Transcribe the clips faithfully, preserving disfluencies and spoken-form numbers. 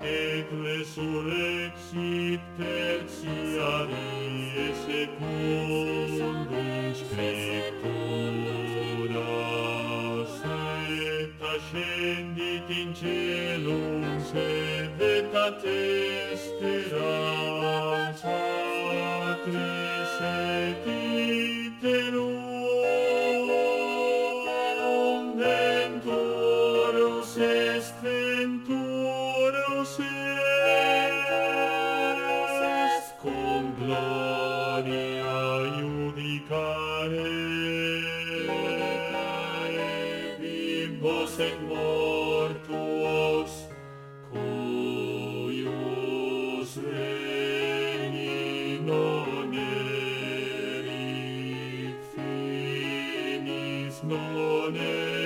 et resurrexit tertiarie secundum scriptura, et ascendit in caelum, sedet ad esterans Patris et iterum venturus est, venturus est, cum gloria iudicare vivos et mortuos, cuius regni non erit finis, non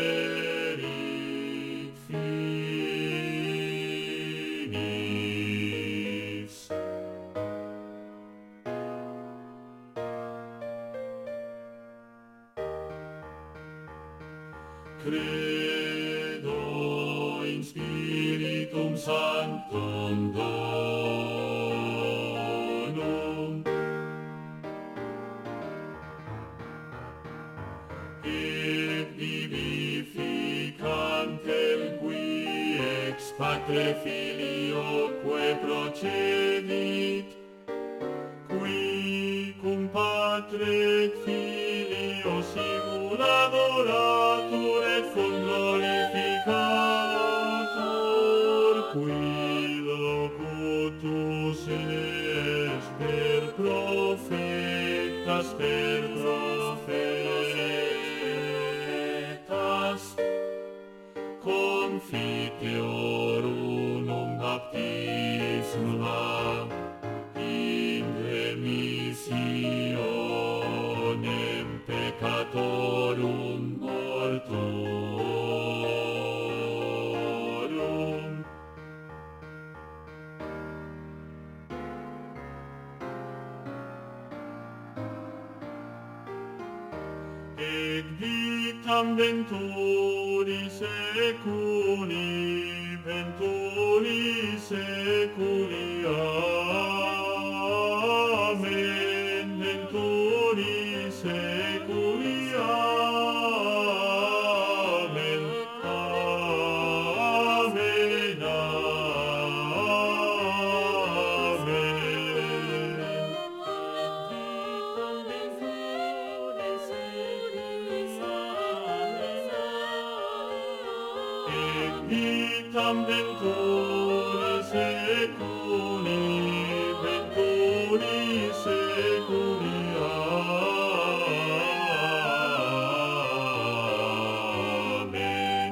erit finis. Credo in Spiritum Sanctum Donum, et vivificantem qui ex Patre Filioque procedit, qui cum Patre et Filio simul adoratur et cum glorificatur, qui locutus est per prophetas, per prophetas, confiteor unum baptisma in remissionem peccatorum mortorum. Et vitam venturi seculi, venturi seculi, amen, venturi seculi, amen, amen, vitam venturi seculi, venturi seculi, amen.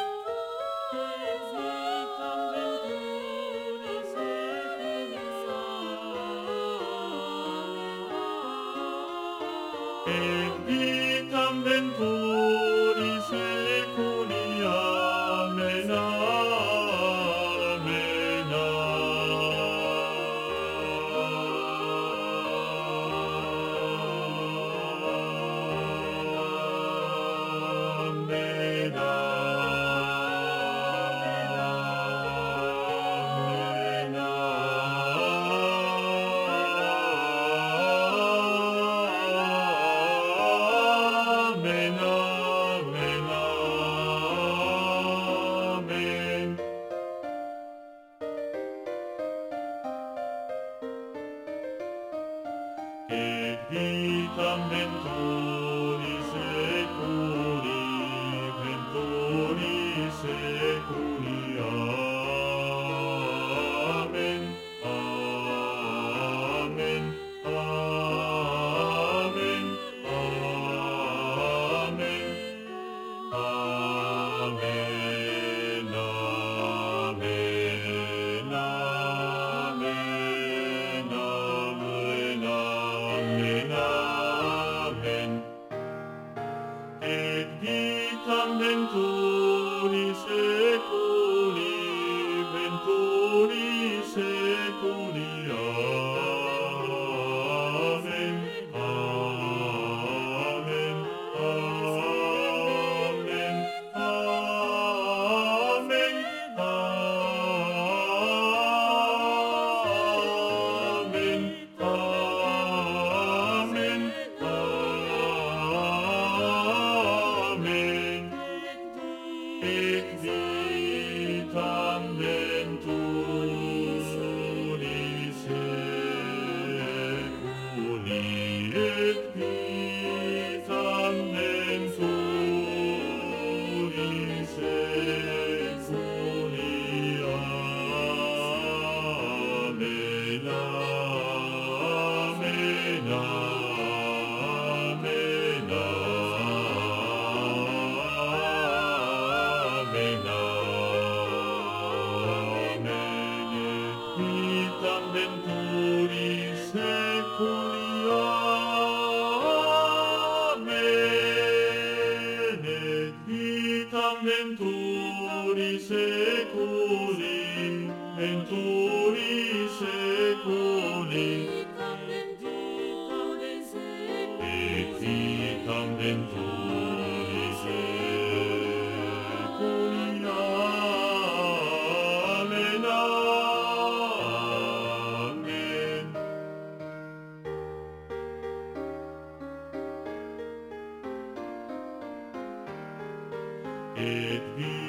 Et vitam venturi seculi, amen, amen, amen, amen, amen. Et vitam venturi seculi, venturi seculi, amen, amen, amen, amen, amen, amen, amen, amen, amen, amen. seculi. Amen. Et vitam venturi seculi, venturi seculi. Et vitam venturi seculi. Amen. Amen. Et vitam